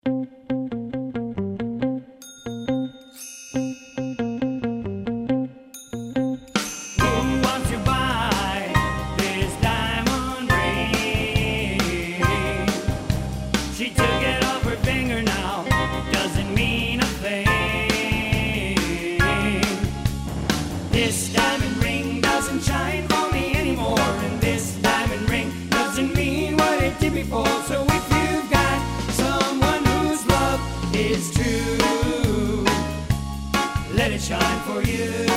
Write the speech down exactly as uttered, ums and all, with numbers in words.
wants to buy this diamond ring? She took it off her finger now, doesn't mean a thing. This diamond ring doesn't shine for me anymore, and this diamond ring doesn't mean what it did before. So if you've got someone whose love is true, let it shine for you.